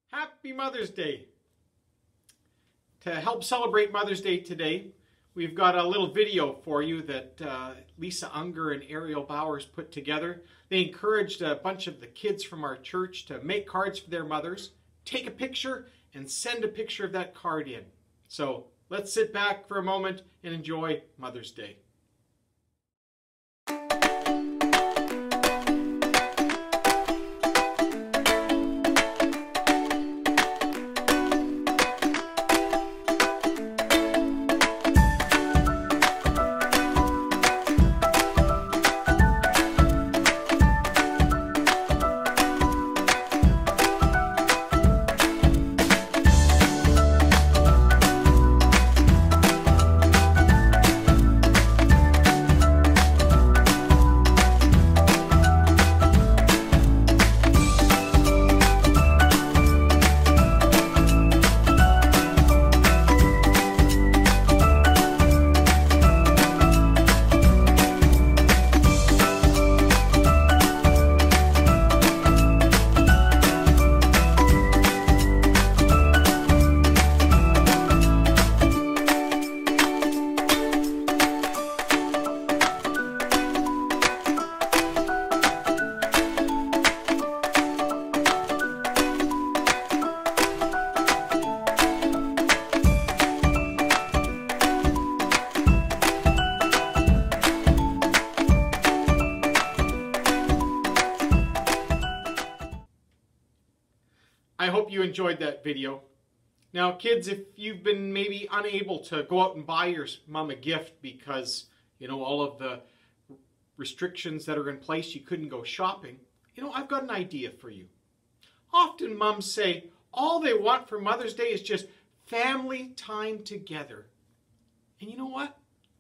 Happy Mother's Day. To help celebrate Mother's Day today, we've got a little video for you that Lisa Unger and Ariel Bowers put together. They encouraged a bunch of the kids from our church to make cards for their mothers, take a picture, and send a picture of that card in. So let's sit back for a moment and enjoy Mother's Day. I hope you enjoyed that video. Now kids, if you've been maybe unable to go out and buy your mom a gift because, all of the restrictions that are in place, you couldn't go shopping, I've got an idea for you. Often moms say all they want for Mother's Day is just family time together. And you know what?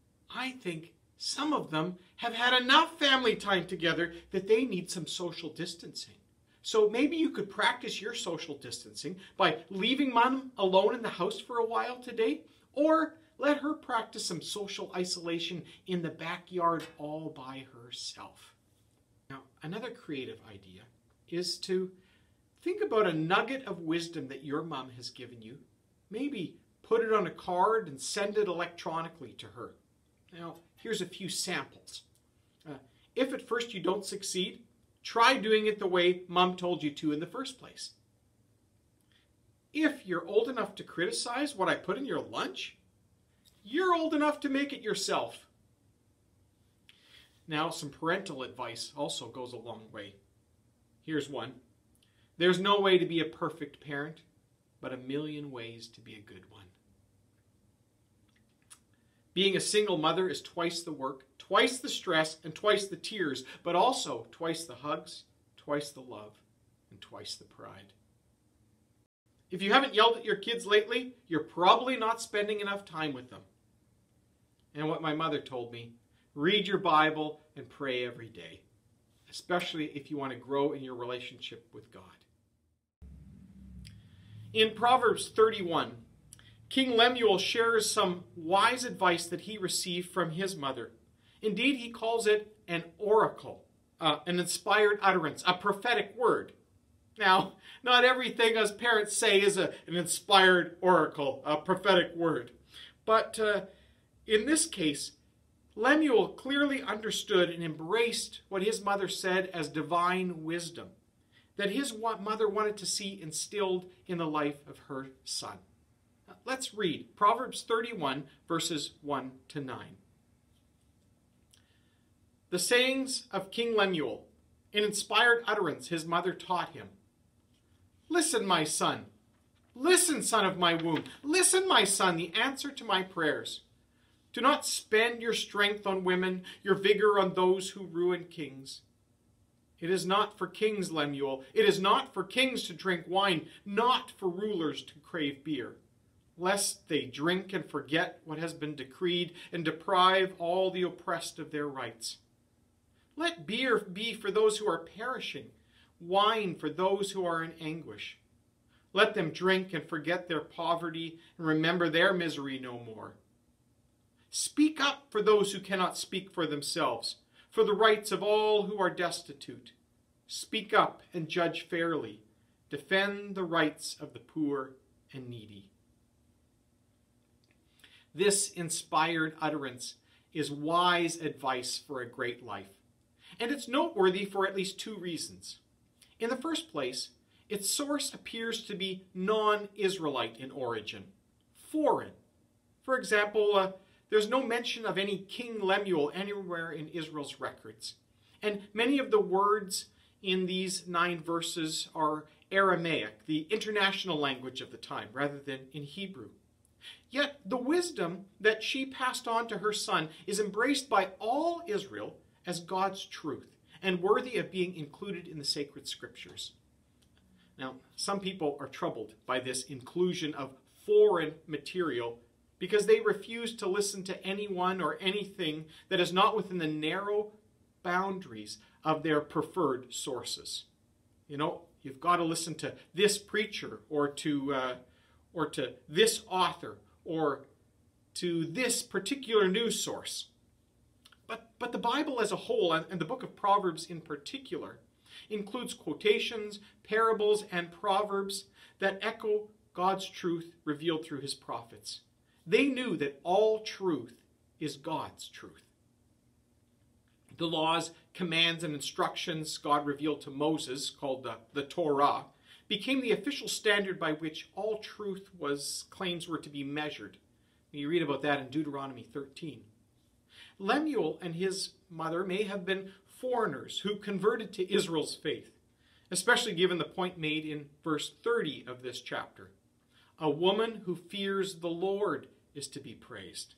I think some of them have had enough family time together that they need some social distancing. So maybe you could practice your social distancing by leaving mom alone in the house for a while today, or let her practice some social isolation in the backyard all by herself. Now, another creative idea is to think about a nugget of wisdom that your mom has given you. Maybe put it on a card and send it electronically to her. Now, here's a few samples. If at first you don't succeed, try doing it the way mom told you to in the first place. If you're old enough to criticize what I put in your lunch, you're old enough to make it yourself. Now, some parental advice also goes a long way. Here's one. There's no way to be a perfect parent, but a million ways to be a good one. Being a single mother is twice the work, twice the stress, and twice the tears, but also twice the hugs, twice the love, and twice the pride. If you haven't yelled at your kids lately, you're probably not spending enough time with them. And what my mother told me, read your Bible and pray every day, especially if you want to grow in your relationship with God. In Proverbs 31, King Lemuel shares some wise advice that he received from his mother. Indeed, he calls it an oracle, an inspired utterance, a prophetic word. Now, not everything us parents say is an inspired oracle, a prophetic word. But in this case, Lemuel clearly understood and embraced what his mother said as divine wisdom, that his mother wanted to see instilled in the life of her son. Let's read Proverbs 31, verses 1 to 9. The sayings of King Lemuel, an inspired utterance his mother taught him. Listen, my son. Listen, son of my womb. Listen, my son, the answer to my prayers. Do not spend your strength on women, your vigor on those who ruin kings. It is not for kings, Lemuel. It is not for kings to drink wine, not for rulers to crave beer, lest they drink and forget what has been decreed and deprive all the oppressed of their rights. Let beer be for those who are perishing, wine for those who are in anguish. Let them drink and forget their poverty and remember their misery no more. Speak up for those who cannot speak for themselves, for the rights of all who are destitute. Speak up and judge fairly. defend the rights of the poor and needy. This inspired utterance is wise advice for a great life, and it's noteworthy for at least two reasons. In the first place, its source appears to be non-Israelite in origin, foreign. For example, there's no mention of any King Lemuel anywhere in Israel's records. And many of the words in these 9 verses are Aramaic, the international language of the time, rather than in Hebrew. Yet the wisdom that she passed on to her son is embraced by all Israel as God's truth and worthy of being included in the sacred scriptures. Now, some people are troubled by this inclusion of foreign material because they refuse to listen to anyone or anything that is not within the narrow boundaries of their preferred sources. You know, you've got to listen to this preacher or to this author or to this particular news source. But the Bible as a whole, and the book of Proverbs in particular, includes quotations, parables, and proverbs that echo God's truth revealed through his prophets. They knew that all truth is God's truth. The laws, commands, and instructions God revealed to Moses, called the Torah, became the official standard by which all truth claims were to be measured. You read about that in Deuteronomy 13. Lemuel and his mother may have been foreigners who converted to Israel's faith, especially given the point made in verse 30 of this chapter. A woman who fears the Lord is to be praised.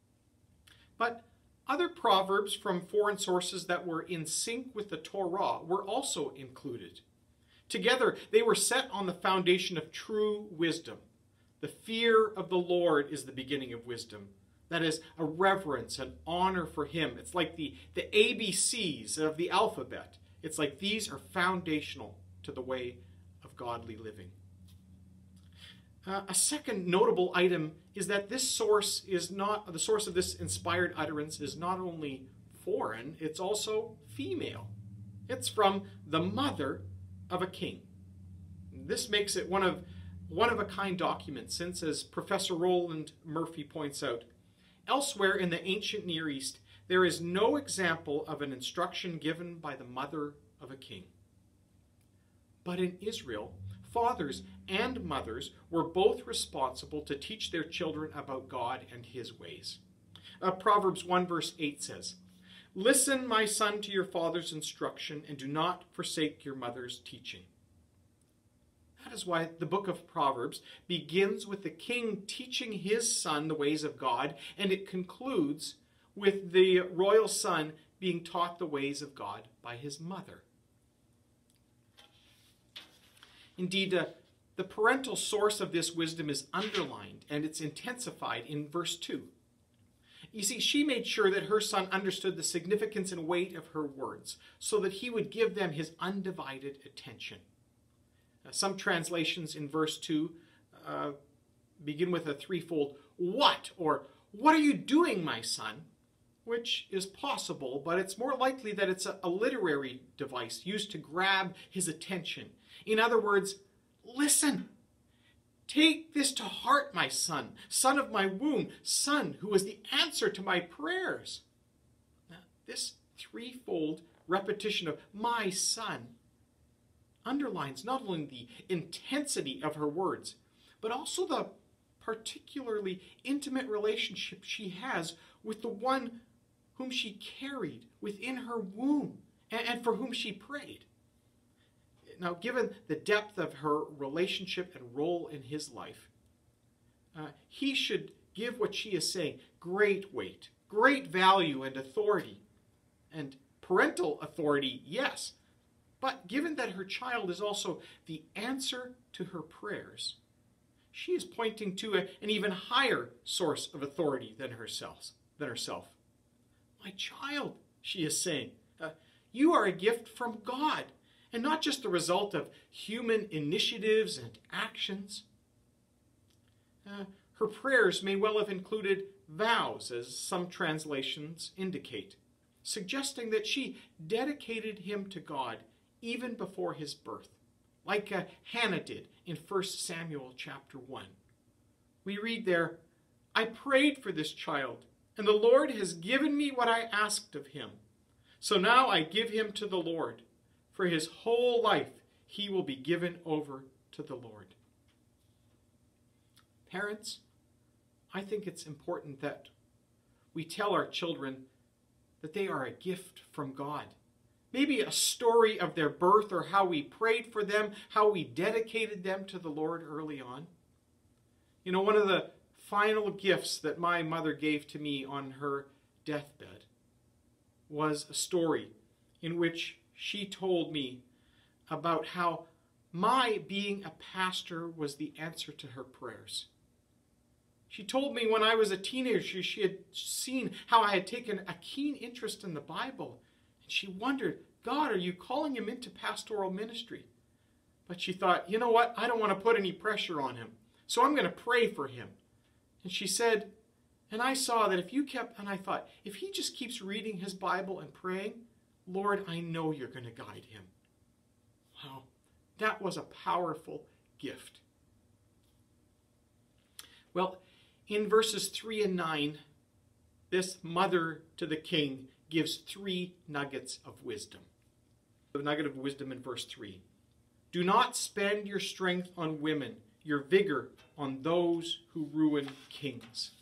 But other proverbs from foreign sources that were in sync with the Torah were also included. Together, they were set on the foundation of true wisdom. The fear of the Lord is the beginning of wisdom. That is, a reverence and honor for him. It's like the ABCs of the alphabet. It's like these are foundational to the way of godly living. A second notable item is that the source of this inspired utterance is not only foreign, it's also female. It's from the mother of a king. This makes it one of a kind document, since, as Professor Roland Murphy points out, elsewhere in the ancient Near East, there is no example of an instruction given by the mother of a king. But in Israel, fathers and mothers were both responsible to teach their children about God and his ways. Proverbs 1 verse 8 says, "Listen, my son, to your father's instruction, and do not forsake your mother's teaching." That is why the book of Proverbs begins with the king teaching his son the ways of God, and it concludes with the royal son being taught the ways of God by his mother. Indeed, the parental source of this wisdom is underlined and it's intensified in verse 2. You see, she made sure that her son understood the significance and weight of her words so that he would give them his undivided attention. Some translations in verse 2 begin with a threefold "what" or "what are you doing, my son?" which is possible, but it's more likely that it's a literary device used to grab his attention. In other words, listen. Take this to heart, my son, son of my womb, son who is the answer to my prayers. Now, this threefold repetition of "my son" underlines not only the intensity of her words, but also the particularly intimate relationship she has with the one whom she carried within her womb and for whom she prayed. Now, given the depth of her relationship and role in his life, he should give what she is saying great weight, great value and authority. And parental authority, yes. But given that her child is also the answer to her prayers, she is pointing to an even higher source of authority than herself. My child, she is saying, you are a gift from God, and not just the result of human initiatives and actions. Her prayers may well have included vows, as some translations indicate, suggesting that she dedicated him to God even before his birth. like Hannah did in 1 Samuel chapter 1. We read there, "I prayed for this child, and the Lord has given me what I asked of him. So now I give him to the Lord. For his whole life he will be given over to the Lord." Parents, I think it's important that we tell our children that they are a gift from God. Maybe a story of their birth or how we prayed for them, how we dedicated them to the Lord early on. You know, one of the final gifts that my mother gave to me on her deathbed was a story in which she told me about how my being a pastor was the answer to her prayers. She told me when I was a teenager, she had seen how I had taken a keen interest in the Bible. And she wondered, God, are you calling him into pastoral ministry? But she thought, you know what? I don't want to put any pressure on him. So I'm going to pray for him. And she said, and I saw that and I thought, if he just keeps reading his Bible and praying, Lord, I know you're going to guide him. Wow, that was a powerful gift. Well, in verses 3 and 9, this mother to the king gives 3 nuggets of wisdom. The nugget of wisdom in verse 3. "Do not spend your strength on women, your vigor on those who ruin kings."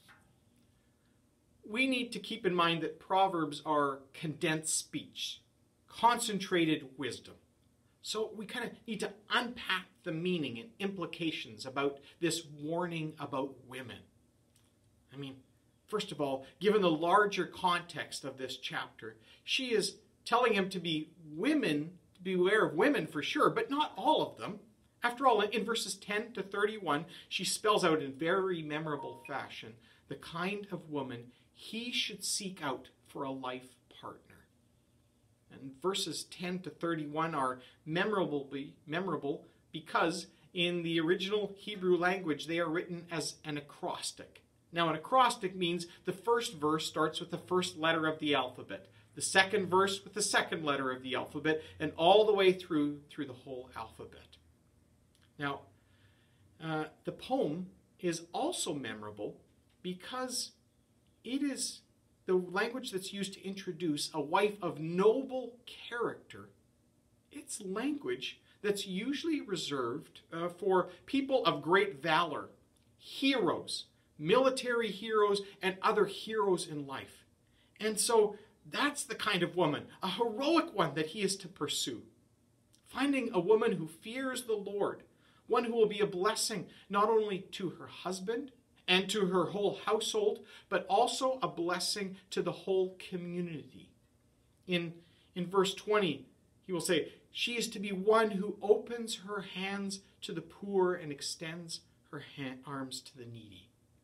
We need to keep in mind that Proverbs are condensed speech, concentrated wisdom. So we kind of need to unpack the meaning and implications about this warning about women. I mean, first of all, given the larger context of this chapter, she is telling him to be aware of women for sure, but not all of them. After all, in verses 10 to 31, she spells out in very memorable fashion the kind of woman he should seek out for a life partner. And verses 10 to 31 are memorable because in the original Hebrew language, they are written as an acrostic. Now, an acrostic means the first verse starts with the first letter of the alphabet, the second verse with the second letter of the alphabet, and all the way through the whole alphabet. Now, the poem is also memorable because it is the language that's used to introduce a wife of noble character. It's language that's usually reserved for people of great valor, heroes, military heroes, and other heroes in life. And so that's the kind of woman, a heroic one that he is to pursue. Finding a woman who fears the Lord, one who will be a blessing not only to her husband and to her whole household, but also a blessing to the whole community. In verse 20, he will say, she is to be one who opens her hands to the poor and extends her arms to the needy.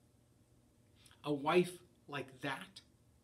A wife like that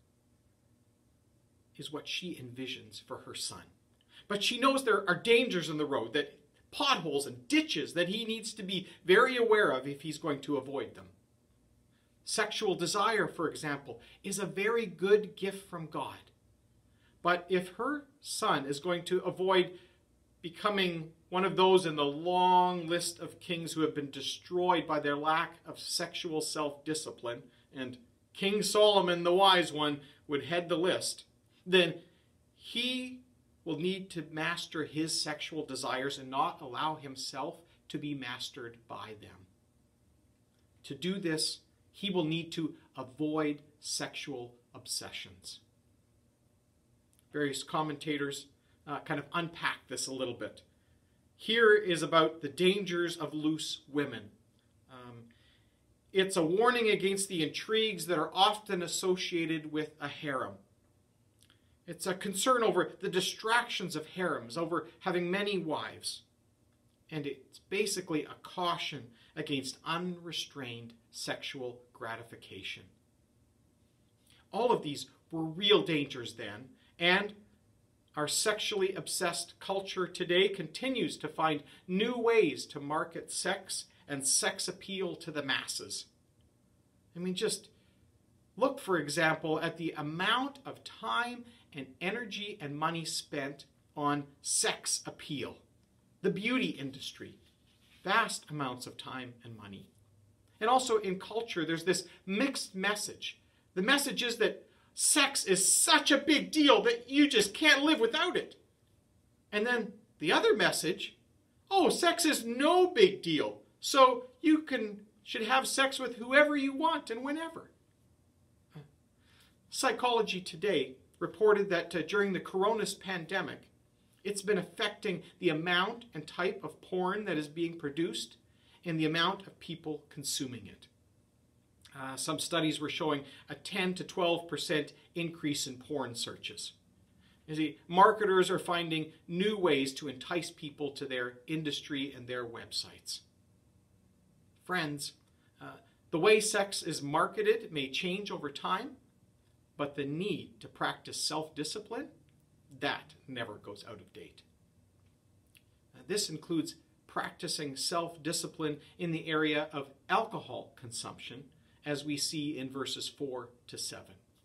is what she envisions for her son. But she knows there are dangers in the road, that potholes and ditches that he needs to be very aware of if he's going to avoid them. Sexual desire, for example, is a very good gift from God. But if her son is going to avoid becoming one of those in the long list of kings who have been destroyed by their lack of sexual self-discipline, and King Solomon, the wise one, would head the list, then he will need to master his sexual desires and not allow himself to be mastered by them. To do this, he will need to avoid sexual obsessions. Various commentators kind of unpack this a little bit. Here is about the dangers of loose women. It's a warning against the intrigues that are often associated with a harem. It's a concern over the distractions of harems, over having many wives. And it's basically a caution against unrestrained sexual gratification. All of these were real dangers then, and our sexually obsessed culture today continues to find new ways to market sex and sex appeal to the masses. I mean, just look, for example, at the amount of time and energy and money spent on sex appeal. The beauty industry, vast amounts of time and money. And also in culture, there's this mixed message. The message is that sex is such a big deal that you just can't live without it. And then the other message, oh, sex is no big deal, so you should have sex with whoever you want and whenever. Psychology Today reported that during the coronavirus pandemic, it's been affecting the amount and type of porn that is being produced and the amount of people consuming it. Some studies were showing a 10 to 12% increase in porn searches. You see, marketers are finding new ways to entice people to their industry and their websites. Friends, the way sex is marketed may change over time, but the need to practice self-discipline, that never goes out of date. This includes practicing self-discipline in the area of alcohol consumption, as we see in verses 4 to 7.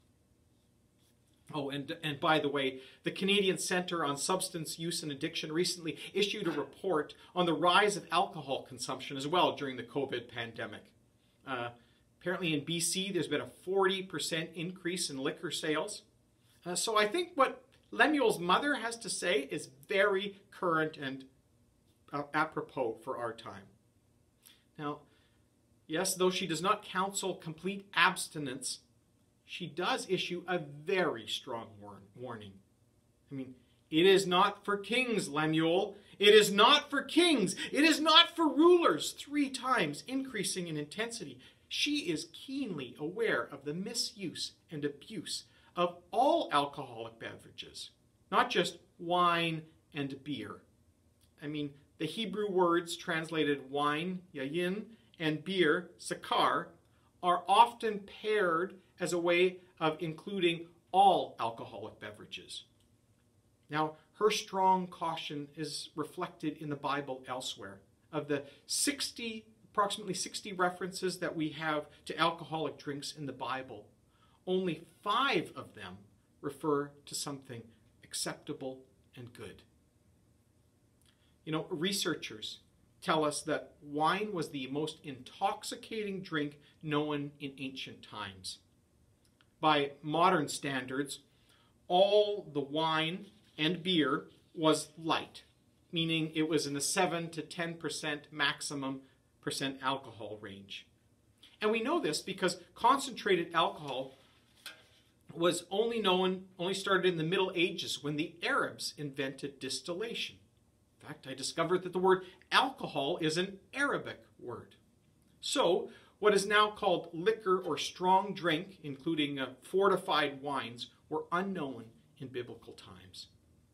Oh, and by the way, the Canadian Centre on Substance Use and Addiction recently issued a report on the rise of alcohol consumption as well during the COVID pandemic. Apparently in BC, there's been a 40% increase in liquor sales. So I think what Lemuel's mother has to say is very current and apropos for our time. Now, yes, though she does not counsel complete abstinence, she does issue a very strong warning. I mean, it is not for kings, Lemuel. It is not for kings. It is not for rulers. 3 times increasing in intensity. She is keenly aware of the misuse and abuse of all alcoholic beverages, not just wine and beer. I mean, the Hebrew words translated wine, yayin, and beer, sakar, are often paired as a way of including all alcoholic beverages. Now, her strong caution is reflected in the Bible elsewhere. Of the approximately 60 references that we have to alcoholic drinks in the Bible, only 5 of them refer to something acceptable and good. You know, researchers tell us that wine was the most intoxicating drink known in ancient times. By modern standards, all the wine and beer was light, meaning it was in the 7 to 10% maximum percent alcohol range. And we know this because concentrated alcohol was only started in the Middle Ages when the Arabs invented distillation. In fact, I discovered that the word alcohol is an Arabic word. So, what is now called liquor or strong drink, including fortified wines, were unknown in biblical times.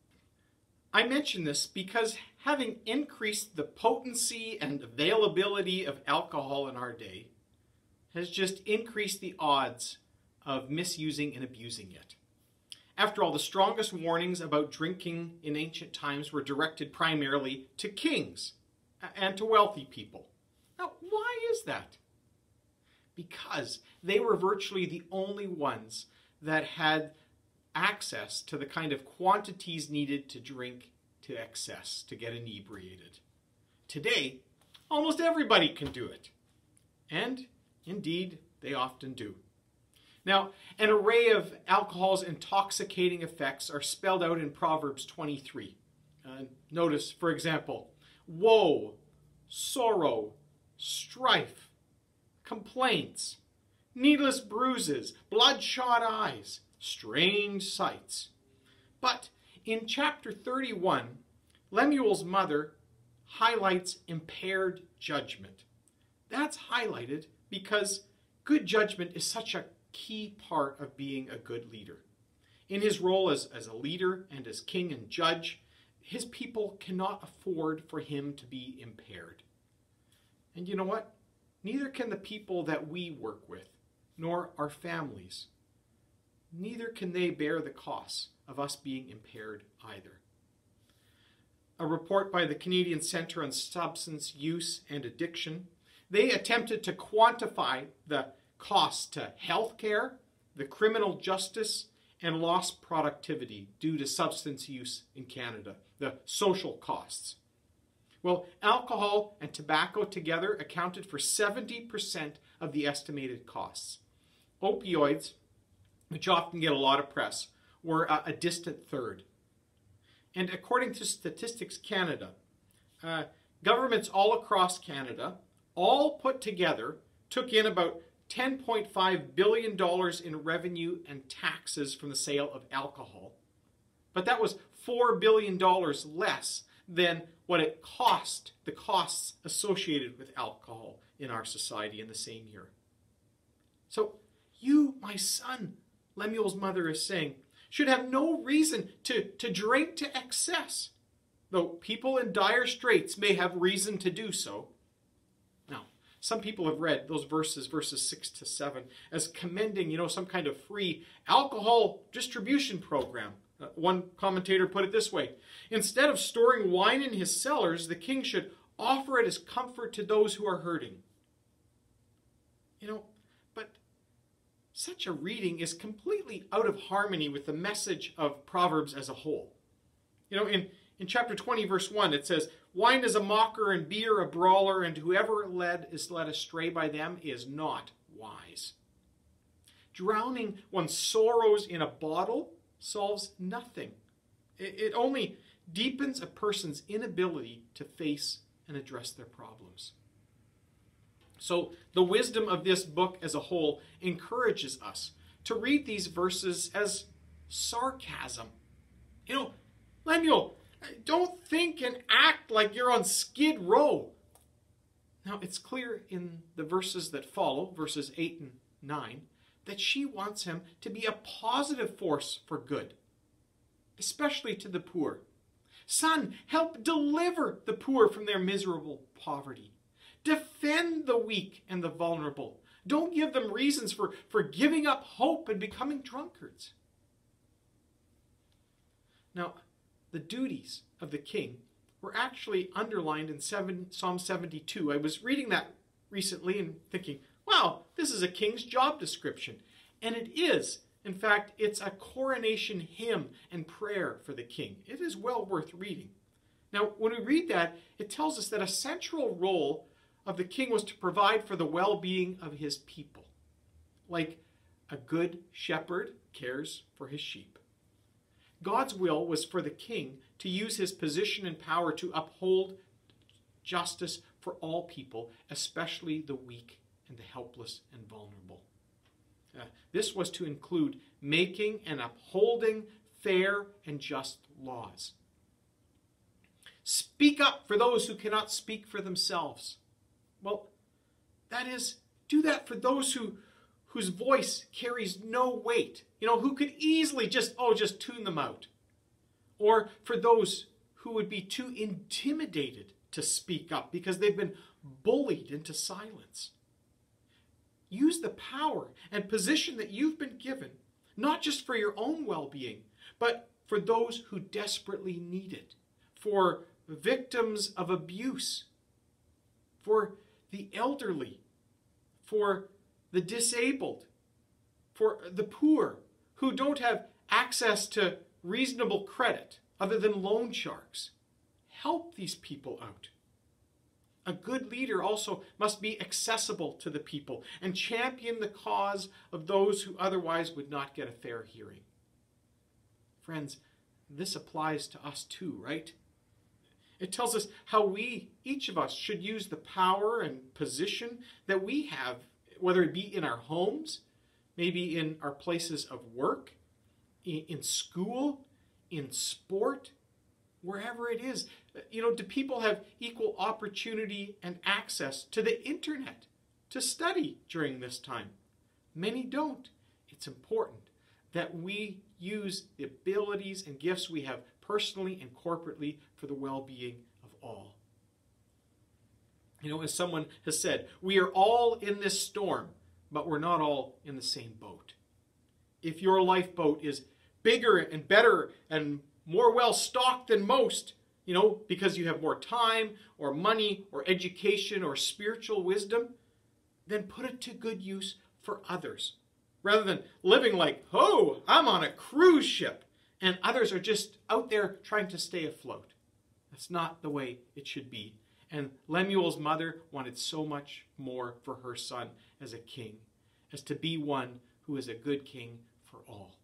I mention this because having increased the potency and availability of alcohol in our day has just increased the odds of misusing and abusing it. After all, the strongest warnings about drinking in ancient times were directed primarily to kings and to wealthy people. Now, why is that? Because they were virtually the only ones that had access to the kind of quantities needed to drink to excess, to get inebriated. Today, almost everybody can do it. And, indeed, they often do. Now, an array of alcohol's intoxicating effects are spelled out in Proverbs 23. Notice, for example, woe, sorrow, strife, complaints, needless bruises, bloodshot eyes, strange sights. But in chapter 31, Lemuel's mother highlights impaired judgment. That's highlighted because good judgment is such a key part of being a good leader. In his role as a leader and as king and judge, his people cannot afford for him to be impaired. And you know what? Neither can the people that we work with, nor our families. Neither can they bear the costs of us being impaired either. A report by the Canadian Centre on Substance Use and Addiction, they attempted to quantify the costs to healthcare, the criminal justice, and lost productivity due to substance use in Canada, the social costs. Well, alcohol and tobacco together accounted for 70% of the estimated costs. Opioids, which often get a lot of press, were a distant third. And according to Statistics Canada, governments all across Canada, all put together, took in about $10.5 billion in revenue and taxes from the sale of alcohol. But that was $4 billion less than what it cost, the costs associated with alcohol in our society in the same year. So you, my son, Lemuel's mother is saying, should have no reason to drink to excess, though people in dire straits may have reason to do so. Now, some people have read those verses 6 to 7, as commending, some kind of free alcohol distribution program. One commentator put it this way: instead of storing wine in his cellars, the king should offer it as comfort to those who are hurting. But such a reading is completely out of harmony with the message of Proverbs as a whole. In chapter 20, verse 1, it says, "Wine is a mocker and beer a brawler, and whoever is led astray by them is not wise." Drowning one's sorrows in a bottle solves nothing. It only deepens a person's inability to face and address their problems. So the wisdom of this book as a whole encourages us to read these verses as sarcasm. Lemuel, don't think and act like you're on Skid Row. Now, it's clear in the verses that follow, verses 8 and 9, that she wants him to be a positive force for good, especially to the poor. Son, help deliver the poor from their miserable poverty. Defend the weak and the vulnerable. Don't give them reasons for giving up hope and becoming drunkards. Now, the duties of the king were actually underlined in Psalm 72. I was reading that recently and thinking, wow, this is a king's job description. And it is. In fact, it's a coronation hymn and prayer for the king. It is well worth reading. Now, when we read that, it tells us that a central role of the king was to provide for the well-being of his people, like a good shepherd cares for his sheep. God's will was for the king to use his position and power to uphold justice for all people, especially the weak and the helpless and vulnerable. This was to include making and upholding fair and just laws. Speak up for those who cannot speak for themselves. Well, that is, do that for those whose voice carries no weight, who could easily just tune them out. Or for those who would be too intimidated to speak up because they've been bullied into silence. Use the power and position that you've been given, not just for your own well-being, but for those who desperately need it, for victims of abuse, for the elderly, for the disabled, for the poor who don't have access to reasonable credit other than loan sharks. Help these people out. A good leader also must be accessible to the people and champion the cause of those who otherwise would not get a fair hearing. Friends, this applies to us too, right? It tells us how we, each of us, should use the power and position that we have, whether it be in our homes, maybe in our places of work, in school, in sport, wherever it is. Do people have equal opportunity and access to the internet to study during this time? Many don't. It's important that we use the abilities and gifts we have personally and corporately for the well-being of all. As someone has said, we are all in this storm, but we're not all in the same boat. If your lifeboat is bigger and better and more well-stocked than most, because you have more time or money or education or spiritual wisdom, then put it to good use for others. Rather than living like, I'm on a cruise ship, and others are just out there trying to stay afloat. That's not the way it should be. And Lemuel's mother wanted so much more for her son as a king, as to be one who is a good king for all.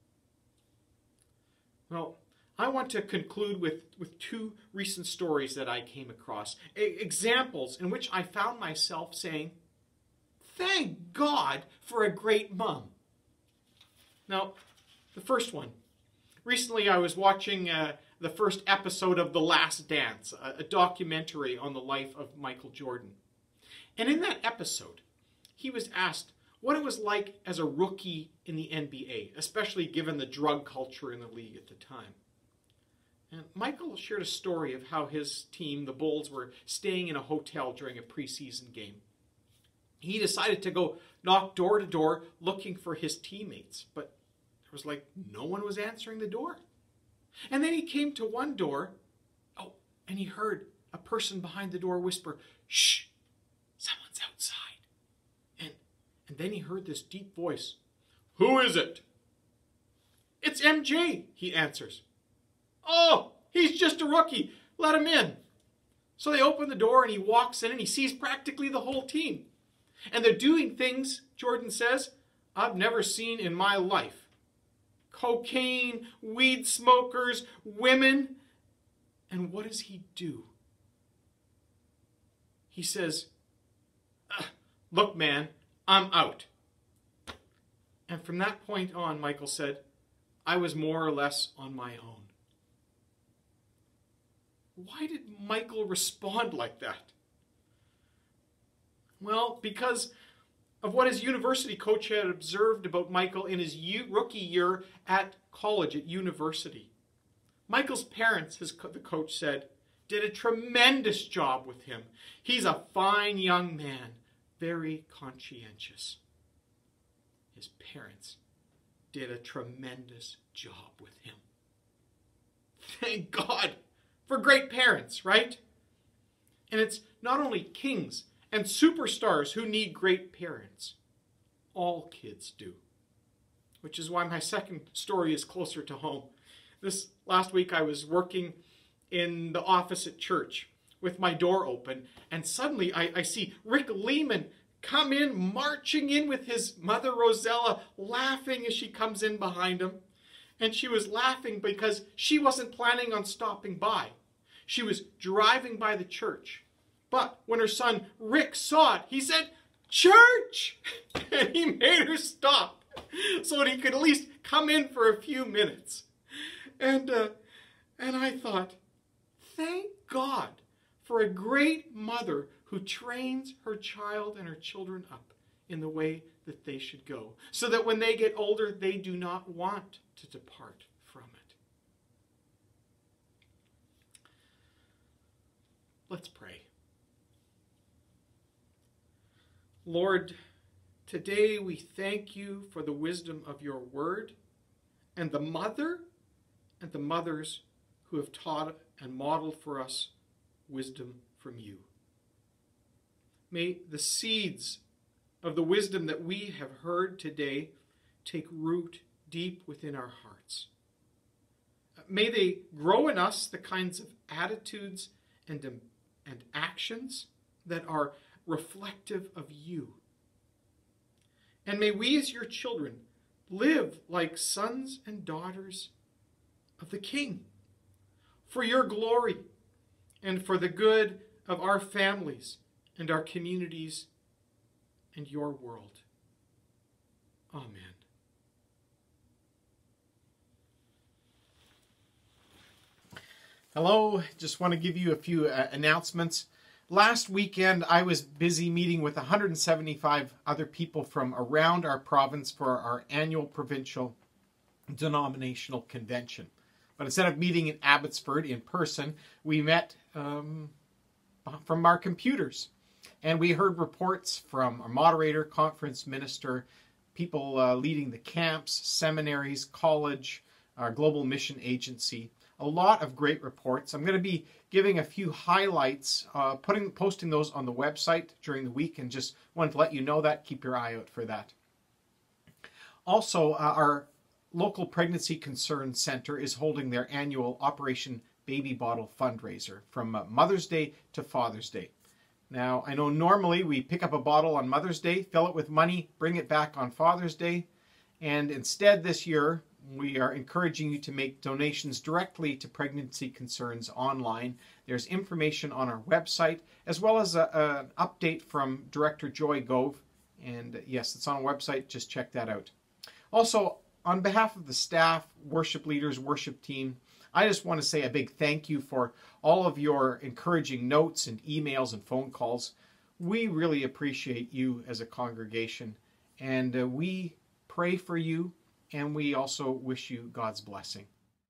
Well, I want to conclude with two recent stories that I came across. Examples in which I found myself saying, thank God for a great mom. Now, the first one. Recently I was watching the first episode of The Last Dance, a documentary on the life of Michael Jordan. And in that episode, he was asked what it was like as a rookie in the NBA, especially given the drug culture in the league at the time. And Michael shared a story of how his team, the Bulls, were staying in a hotel during a preseason game. He decided to go knock door to door looking for his teammates, but there was no one was answering the door. And then he came to one door, and he heard a person behind the door whisper, "Shh, someone's outside." And then he heard this deep voice, "Who is it?" "It's MJ," he answers. "Oh, he's just a rookie. Let him in." So they open the door and he walks in and he sees practically the whole team. And they're doing things, Jordan says, I've never seen in my life. Cocaine, weed smokers, women. And what does he do? He says, "Look, man, I'm out." And from that point on, Michael said, I was more or less on my own. Why did Michael respond like that? Well, because of what his university coach had observed about Michael in his rookie year at college, at university. Michael's parents, the coach said, did a tremendous job with him. He's a fine young man, very conscientious. His parents did a tremendous job with him. Thank God for great parents, right? And it's not only kings and superstars who need great parents. All kids do. Which is why my second story is closer to home. This last week I was working in the office at church with my door open, and suddenly I see Rick Lehman come in, marching in with his mother Rosella, laughing as she comes in behind him. And she was laughing because she wasn't planning on stopping by. She was driving by the church. But when her son Rick saw it, he said, "Church!" And he made her stop so that he could at least come in for a few minutes. And I thought, thank God for a great mother who trains her child and her children up in the way that they should go, so that when they get older, they do not want to depart from it. Let's pray. Lord, today we thank you for the wisdom of your word and the mother and the mothers who have taught and modeled for us wisdom from you. May the seeds of the wisdom that we have heard today take root deep within our hearts. May they grow in us the kinds of attitudes and actions that are reflective of you. And may we as your children live like sons and daughters of the King, for your glory and for the good of our families and our communities and your world. Amen. Hello, just want to give you a few announcements. Last weekend, I was busy meeting with 175 other people from around our province for our annual provincial denominational convention. But instead of meeting in Abbotsford in person, we met from our computers. And we heard reports from our moderator, conference minister, people leading the camps, seminaries, college, our global mission agency. A lot of great reports. I'm going to be giving a few highlights, posting those on the website during the week, and just wanted to let you know that. Keep your eye out for that. Also, our local Pregnancy Concern Center is holding their annual Operation baby bottle fundraiser from Mother's Day to Father's Day. Now, I know normally we pick up a bottle on Mother's Day, fill it with money, bring it back on Father's Day, and instead this year we are encouraging you to make donations directly to Pregnancy Concerns online. There's information on our website, as well as an update from Director Joy Gove. And yes, it's on our website. Just check that out. Also, on behalf of the staff, worship leaders, worship team, I just want to say a big thank you for all of your encouraging notes and emails and phone calls. We really appreciate you as a congregation, and we pray for you, and we also wish you God's blessing.